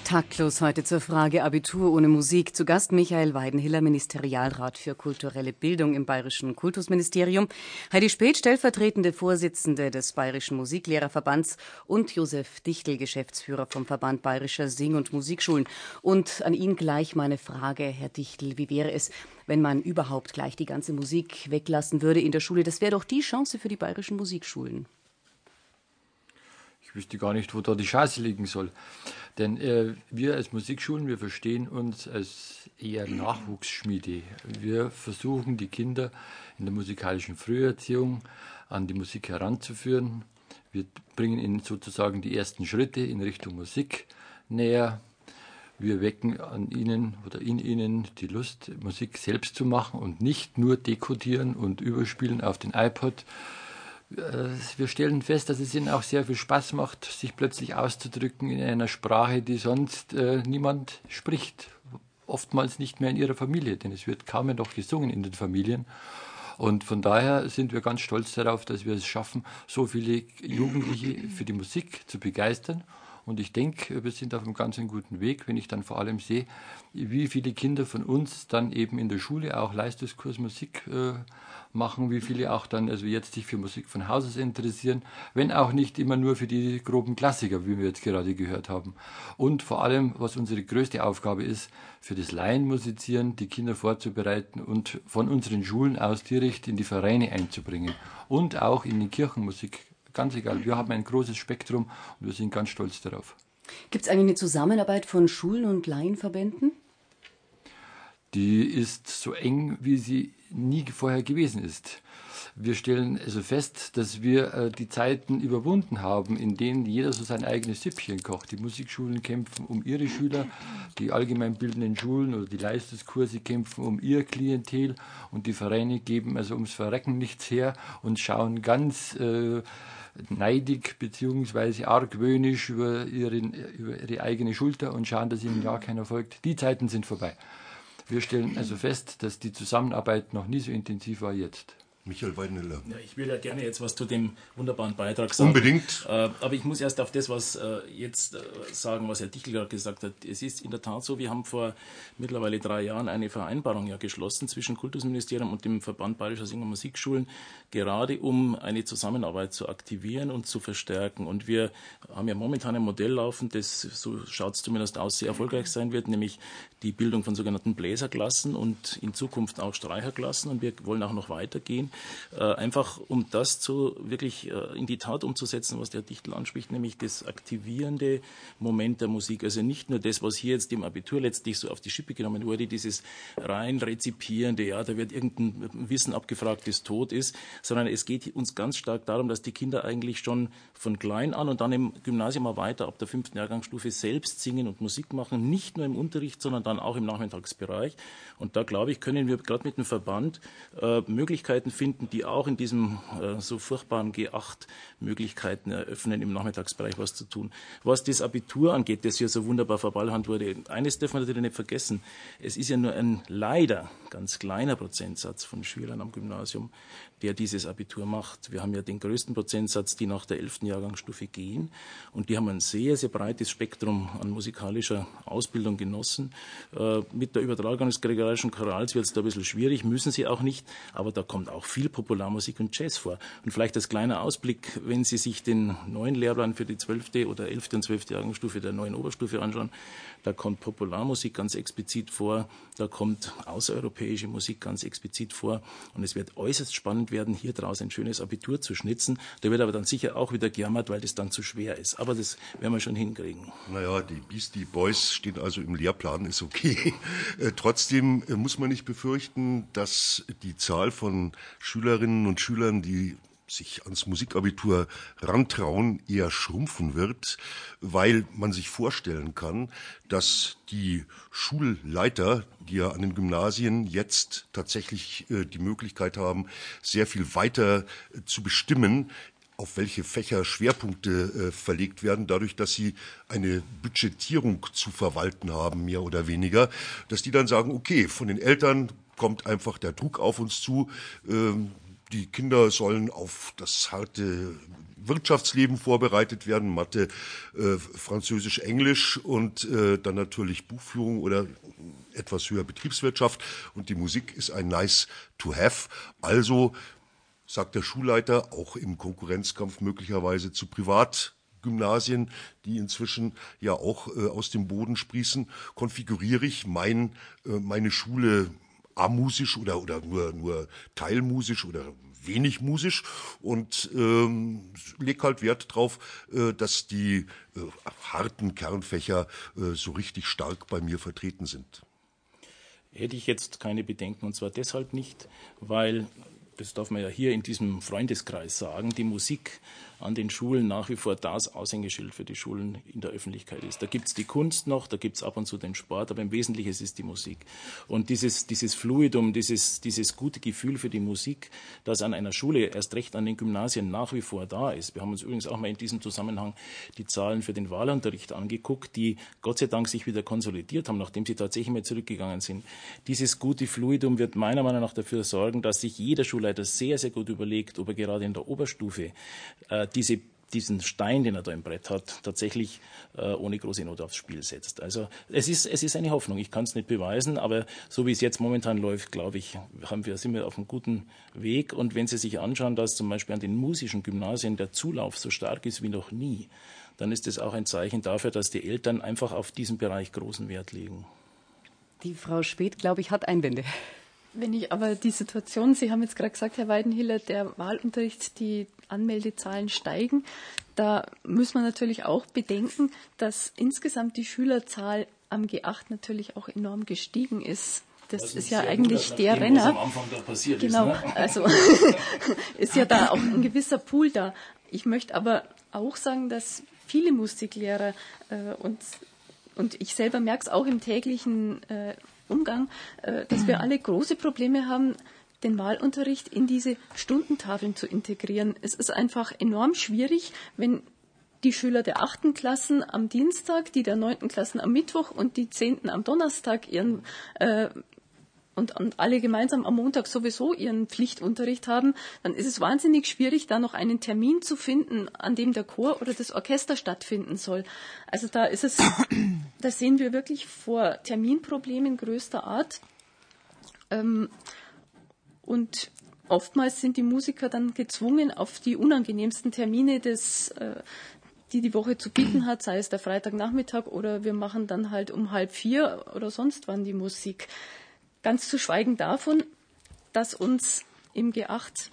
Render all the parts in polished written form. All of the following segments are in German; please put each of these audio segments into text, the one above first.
Taktlos heute zur Frage Abitur ohne Musik. Zu Gast Michael Weidenhiller, Ministerialrat für kulturelle Bildung im Bayerischen Kultusministerium, Heidi Späth, stellvertretende Vorsitzende des Bayerischen Musiklehrerverbands und Josef Dichtel, Geschäftsführer vom Verband Bayerischer Sing- und Musikschulen. Und an ihn gleich meine Frage, Herr Dichtel, wie wäre es, wenn man überhaupt gleich die ganze Musik weglassen würde in der Schule? Das wäre doch die Chance für die bayerischen Musikschulen. Ich wüsste gar nicht, wo da die Chance liegen soll. Denn wir als Musikschulen, wir verstehen uns als eher Nachwuchsschmiede. Wir versuchen, die Kinder in der musikalischen Früherziehung an die Musik heranzuführen. Wir bringen ihnen sozusagen die ersten Schritte in Richtung Musik näher. Wir wecken an ihnen oder in ihnen die Lust, Musik selbst zu machen und nicht nur dekodieren und überspielen auf den iPod. Wir stellen fest, dass es ihnen auch sehr viel Spaß macht, sich plötzlich auszudrücken in einer Sprache, die sonst niemand spricht. Oftmals nicht mehr in ihrer Familie, denn es wird kaum mehr noch gesungen in den Familien. Und von daher sind wir ganz stolz darauf, dass wir es schaffen, so viele Jugendliche für die Musik zu begeistern. Und ich denke, wir sind auf einem ganz guten Weg, wenn ich dann vor allem sehe, wie viele Kinder von uns dann eben in der Schule auch Leistungskurs Musik machen, wie viele auch dann also jetzt sich für Musik von Haus aus interessieren, wenn auch nicht immer nur für die groben Klassiker, wie wir jetzt gerade gehört haben. Und vor allem, was unsere größte Aufgabe ist, für das Laienmusizieren die Kinder vorzubereiten und von unseren Schulen aus direkt in die Vereine einzubringen und auch in die Kirchenmusik. Ganz egal, wir haben ein großes Spektrum und wir sind ganz stolz darauf. Gibt es eigentlich eine Zusammenarbeit von Schulen und Laienverbänden? Die ist so eng, wie sie nie vorher gewesen ist. Wir stellen also fest, dass wir die Zeiten überwunden haben, in denen jeder so sein eigenes Süppchen kocht. Die Musikschulen kämpfen um ihre Schüler, die allgemeinbildenden Schulen oder die Leistungskurse kämpfen um ihr Klientel und die Vereine geben also ums Verrecken nichts her und schauen ganz neidig bzw. argwöhnisch über ihre eigene Schulter und schauen, dass ihnen ja keiner folgt. Die Zeiten sind vorbei. Wir stellen also fest, dass die Zusammenarbeit noch nie so intensiv war jetzt. Michael Weidenhiller. Ja, ich will ja gerne jetzt was zu dem wunderbaren Beitrag sagen. Unbedingt. Aber ich muss erst auf das, was jetzt sagen, was Herr Dichtel gerade gesagt hat. Es ist in der Tat so, wir haben vor mittlerweile 3 Jahren eine Vereinbarung ja geschlossen zwischen Kultusministerium und dem Verband Bayerischer Sing- und Musikschulen, gerade um eine Zusammenarbeit zu aktivieren und zu verstärken. Und wir haben ja momentan ein Modell laufen, das, so schaut es zumindest aus, sehr erfolgreich sein wird, nämlich die Bildung von sogenannten Bläserklassen und in Zukunft auch Streicherklassen. Und wir wollen auch noch weitergehen. Einfach um das wirklich in die Tat umzusetzen, was der Dichtel anspricht, nämlich das aktivierende Moment der Musik. Also nicht nur das, was hier jetzt im Abitur letztlich so auf die Schippe genommen wurde, dieses rein rezipierende, ja, da wird irgendein Wissen abgefragt, das tot ist, sondern es geht uns ganz stark darum, dass die Kinder eigentlich schon von klein an und dann im Gymnasium mal weiter ab der 5. Jahrgangsstufe selbst singen und Musik machen, nicht nur im Unterricht, sondern dann auch im Nachmittagsbereich. Und da, glaube ich, können wir gerade mit dem Verband Möglichkeiten finden, die auch in diesem so furchtbaren G8 Möglichkeiten eröffnen, im Nachmittagsbereich was zu tun. Was das Abitur angeht, das hier so wunderbar verballhornt wurde, eines dürfen wir natürlich nicht vergessen. Es ist ja nur ein leider ganz kleiner Prozentsatz von Schülern am Gymnasium, der dieses Abitur macht. Wir haben ja den größten Prozentsatz, die nach der 11. Jahrgangsstufe gehen. Und die haben ein sehr, sehr breites Spektrum an musikalischer Ausbildung genossen. Mit der Übertragung des Gregorianischen Chorals wird es da ein bisschen schwierig, müssen sie auch nicht. Aber da kommt auch viel Popularmusik und Jazz vor. Und vielleicht als kleiner Ausblick, wenn Sie sich den neuen Lehrplan für die 12. oder 11. und 12. Jahrgangsstufe der neuen Oberstufe anschauen, da kommt Popularmusik ganz explizit vor, da kommt außereuropäische Musik ganz explizit vor. Und es wird äußerst spannend werden, hier draus ein schönes Abitur zu schnitzen. Da wird aber dann sicher auch wieder gejammert, weil das dann zu schwer ist. Aber das werden wir schon hinkriegen. Naja, die Beastie Boys stehen also im Lehrplan, ist okay. Trotzdem muss man nicht befürchten, dass die Zahl von Schülerinnen und Schülern, die sich ans Musikabitur rantrauen, eher schrumpfen wird, weil man sich vorstellen kann, dass die Schulleiter, die ja an den Gymnasien jetzt tatsächlich die Möglichkeit haben, sehr viel weiter zu bestimmen, auf welche Fächer Schwerpunkte verlegt werden, dadurch, dass sie eine Budgetierung zu verwalten haben, mehr oder weniger, dass die dann sagen, okay, von den Eltern kommt einfach der Druck auf uns zu, die Kinder sollen auf das harte Wirtschaftsleben vorbereitet werden, Mathe, Französisch, Englisch und dann natürlich Buchführung oder etwas höher Betriebswirtschaft. Und die Musik ist ein nice to have. Also, sagt der Schulleiter, auch im Konkurrenzkampf möglicherweise zu Privatgymnasien, die inzwischen ja auch aus dem Boden sprießen, konfiguriere ich meine Schule amusisch oder nur teilmusisch oder wenig musisch und leg halt Wert drauf, dass die harten Kernfächer so richtig stark bei mir vertreten sind. Hätte ich jetzt keine Bedenken, und zwar deshalb nicht, weil, das darf man ja hier in diesem Freundeskreis sagen, die Musik an den Schulen nach wie vor das Aushängeschild für die Schulen in der Öffentlichkeit ist. Da gibt es die Kunst noch, da gibt es ab und zu den Sport, aber im Wesentlichen ist es die Musik. Und dieses Fluidum, dieses gute Gefühl für die Musik, das an einer Schule, erst recht an den Gymnasien nach wie vor da ist. Wir haben uns übrigens auch mal in diesem Zusammenhang die Zahlen für den Wahlunterricht angeguckt, die Gott sei Dank sich wieder konsolidiert haben, nachdem sie tatsächlich mal zurückgegangen sind. Dieses gute Fluidum wird meiner Meinung nach dafür sorgen, dass sich jeder Schulleiter sehr, sehr gut überlegt, ob er gerade in der Oberstufe diesen Stein, den er da im Brett hat, tatsächlich ohne große Not aufs Spiel setzt. Also es ist eine Hoffnung. Ich kann es nicht beweisen, aber so wie es jetzt momentan läuft, glaube ich, sind wir auf einem guten Weg. Und wenn Sie sich anschauen, dass zum Beispiel an den musischen Gymnasien der Zulauf so stark ist wie noch nie, dann ist das auch ein Zeichen dafür, dass die Eltern einfach auf diesen Bereich großen Wert legen. Die Frau Speth, glaube ich, hat Einwände. Wenn ich aber die Situation, Sie haben jetzt gerade gesagt, Herr Weidenhiller, der Wahlunterricht, die Anmeldezahlen steigen, da muss man natürlich auch bedenken, dass insgesamt die Schülerzahl am G8 natürlich auch enorm gestiegen ist. Das ist ja eigentlich der Renner. Was am Anfang da passiert genau, ist, ne? Also ist ja da auch ein gewisser Pool da. Ich möchte aber auch sagen, dass viele Musiklehrer und ich selber merke es auch im täglichen Umgang, dass wir alle große Probleme haben, den Wahlunterricht in diese Stundentafeln zu integrieren. Es ist einfach enorm schwierig, wenn die Schüler der 8. Klassen am Dienstag, die der 9. Klassen am Mittwoch und die 10. am Donnerstag und alle gemeinsam am Montag sowieso ihren Pflichtunterricht haben, dann ist es wahnsinnig schwierig, da noch einen Termin zu finden, an dem der Chor oder das Orchester stattfinden soll. Also da sehen wir wirklich vor Terminproblemen größter Art. Und oftmals sind die Musiker dann gezwungen, auf die unangenehmsten Termine, die Woche zu bieten hat, sei es der Freitagnachmittag oder wir machen dann halt um 3:30 oder sonst wann die Musik. Ganz zu schweigen davon, dass uns im G8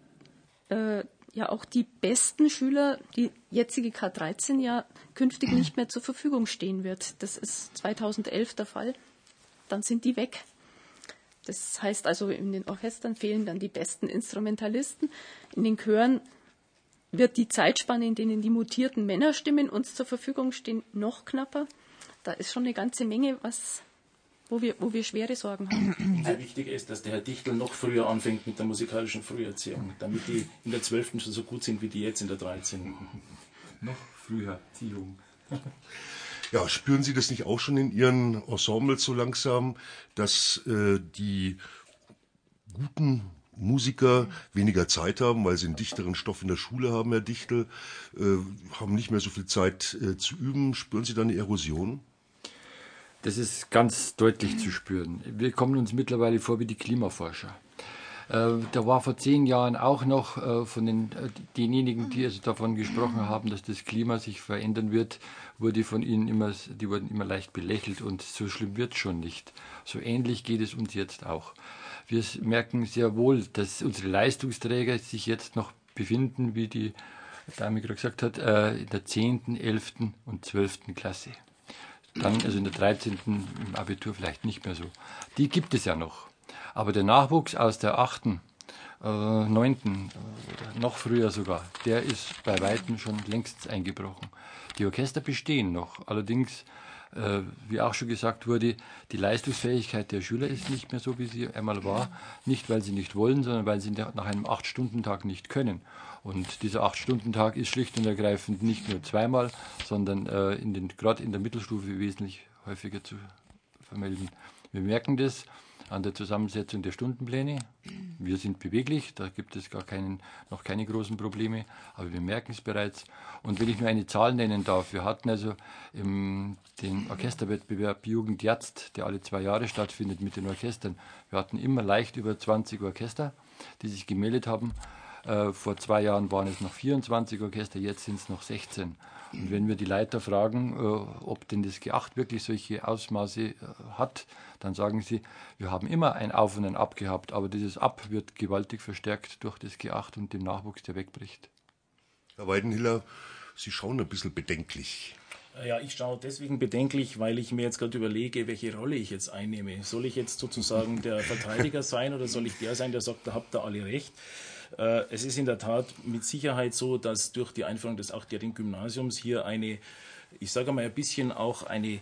ja auch die besten Schüler, die jetzige K13 ja künftig nicht mehr zur Verfügung stehen wird. Das ist 2011 der Fall. Dann sind die weg. Das heißt also, in den Orchestern fehlen dann die besten Instrumentalisten. In den Chören wird die Zeitspanne, in denen die mutierten Männerstimmen uns zur Verfügung stehen, noch knapper. Da ist schon eine ganze Menge, wo wir schwere Sorgen haben. Sehr wichtig ist, dass der Herr Dichtel noch früher anfängt mit der musikalischen Früherziehung, damit die in der 12. schon so gut sind wie die jetzt in der 13. Noch früher, die Jungen. Ja, spüren Sie das nicht auch schon in Ihren Ensembles so langsam, dass die guten Musiker weniger Zeit haben, weil sie einen dichteren Stoff in der Schule haben, Herr Dichtel, haben nicht mehr so viel Zeit zu üben? Spüren Sie da eine Erosion? Das ist ganz deutlich zu spüren. Wir kommen uns mittlerweile vor wie die Klimaforscher. Da war vor 10 Jahren auch noch von denjenigen, die also davon gesprochen haben, dass das Klima sich verändern wird, die wurden immer leicht belächelt und so schlimm wird es schon nicht. So ähnlich geht es uns jetzt auch. Wir merken sehr wohl, dass unsere Leistungsträger sich jetzt noch befinden, wie die Dame gerade gesagt hat, in der 10., 11. und 12. Klasse. Dann, also in der 13. im Abitur vielleicht nicht mehr so. Die gibt es ja noch. Aber der Nachwuchs aus der 8., 9., noch früher sogar, der ist bei Weitem schon längst eingebrochen. Die Orchester bestehen noch. Allerdings, wie auch schon gesagt wurde, die Leistungsfähigkeit der Schüler ist nicht mehr so, wie sie einmal war. Nicht, weil sie nicht wollen, sondern weil sie nach einem 8-Stunden-Tag nicht können. Und dieser 8-Stunden-Tag ist schlicht und ergreifend nicht nur zweimal, sondern gerade in der Mittelstufe wesentlich häufiger zu vermelden. Wir merken das. an der Zusammensetzung der Stundenpläne. Wir sind beweglich, da gibt es noch keine großen Probleme, aber wir merken es bereits. Und wenn ich nur eine Zahl nennen darf, wir hatten also den Orchesterwettbewerb Jugend jetzt, der alle 2 Jahre stattfindet mit den Orchestern. Wir hatten immer leicht über 20 Orchester, die sich gemeldet haben. Vor 2 Jahren waren es noch 24 Orchester, jetzt sind es noch 16. Und wenn wir die Leiter fragen, ob denn das G8 wirklich solche Ausmaße hat, dann sagen sie, wir haben immer ein Auf und ein Ab gehabt, aber dieses Ab wird gewaltig verstärkt durch das G8 und den Nachwuchs, der wegbricht. Herr Weidenhiller, Sie schauen ein bisschen bedenklich. Ja, ich schaue deswegen bedenklich, weil ich mir jetzt gerade überlege, welche Rolle ich jetzt einnehme. Soll ich jetzt sozusagen der Verteidiger sein oder soll ich der sein, der sagt, da habt ihr alle recht? Es ist in der Tat mit Sicherheit so, dass durch die Einführung des 8-jährigen Gymnasiums hier ich sage mal ein bisschen auch ein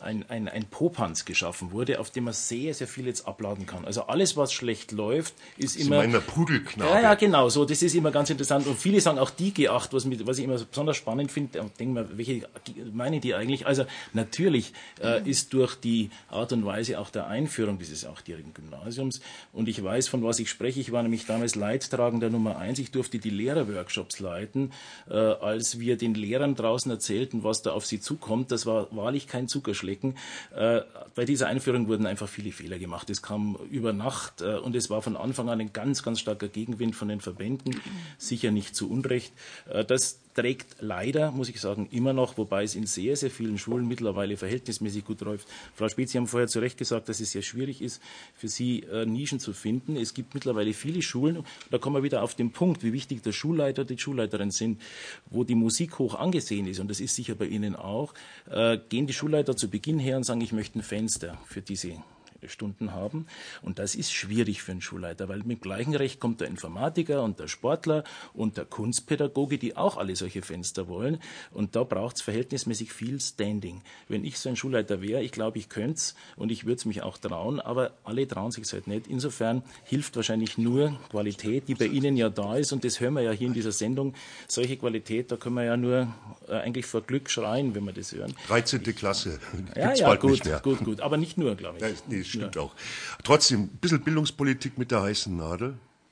Popanz geschaffen wurde, auf dem man sehr, sehr viel jetzt abladen kann. Also alles, was schlecht läuft, ist immer... Sie meinen der Pudelknabe. Ja, genau, so, das ist immer ganz interessant. Und viele sagen auch die G8, was ich immer besonders spannend finde, denken wir, welche meinen die eigentlich? Also natürlich ist durch die Art und Weise auch der Einführung dieses 8-jährigen Gymnasiums, und ich weiß, von was ich spreche, ich war nämlich damals Leidtragender Nummer 1, ich durfte die Lehrerworkshops leiten, als wir den Lehrern draußen erzählten, was da auf sie zukommt. Das war wahrlich kein Zuckerschlecken. Bei dieser Einführung wurden einfach viele Fehler gemacht. Es kam über Nacht und es war von Anfang an ein ganz, ganz starker Gegenwind von den Verbänden, sicher nicht zu Unrecht. Das trägt leider, muss ich sagen, immer noch, wobei es in sehr, sehr vielen Schulen mittlerweile verhältnismäßig gut läuft. Frau Spitz, Sie haben vorher zu Recht gesagt, dass es sehr schwierig ist, für Sie Nischen zu finden. Es gibt mittlerweile viele Schulen, da kommen wir wieder auf den Punkt, wie wichtig der Schulleiter, die Schulleiterin sind, wo die Musik hoch angesehen ist, und das ist sicher bei Ihnen auch, gehen die Schulleiter zu Beginn her und sagen, ich möchte ein Fenster für diese Stunden haben. Und das ist schwierig für einen Schulleiter, weil mit gleichem Recht kommt der Informatiker und der Sportler und der Kunstpädagoge, die auch alle solche Fenster wollen. Und da braucht es verhältnismäßig viel Standing. Wenn ich so ein Schulleiter wäre, ich glaube, ich könnte es und ich würde es mich auch trauen, aber alle trauen sich halt nicht. Insofern hilft wahrscheinlich nur Qualität, die bei Ihnen ja da ist, und das hören wir ja hier in dieser Sendung. Solche Qualität, da können wir ja nur eigentlich vor Glück schreien, wenn wir das hören. 13. Klasse. Gibt's bald gut, nicht mehr. Gut. Aber nicht nur, glaube ich. Ja, nee, stimmt auch. Trotzdem, ein bisschen Bildungspolitik mit der heißen Nadel.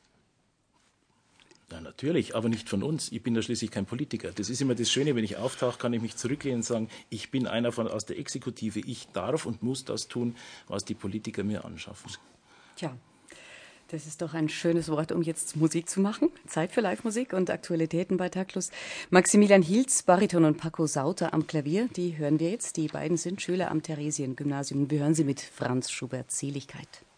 Ja, natürlich, aber nicht von uns. Ich bin ja schließlich kein Politiker. Das ist immer das Schöne, wenn ich auftauche, kann ich mich zurücklehnen und sagen, ich bin einer aus der Exekutive. Ich darf und muss das tun, was die Politiker mir anschaffen. Tja, das ist doch ein schönes Wort, um jetzt Musik zu machen. Zeit für Live-Musik und Aktualitäten bei Taktlos. Maximilian Hilz, Bariton, und Paco Sauter am Klavier, die hören wir jetzt. Die beiden sind Schüler am Theresiengymnasium. Wir hören sie mit Franz Schuberts Seligkeit.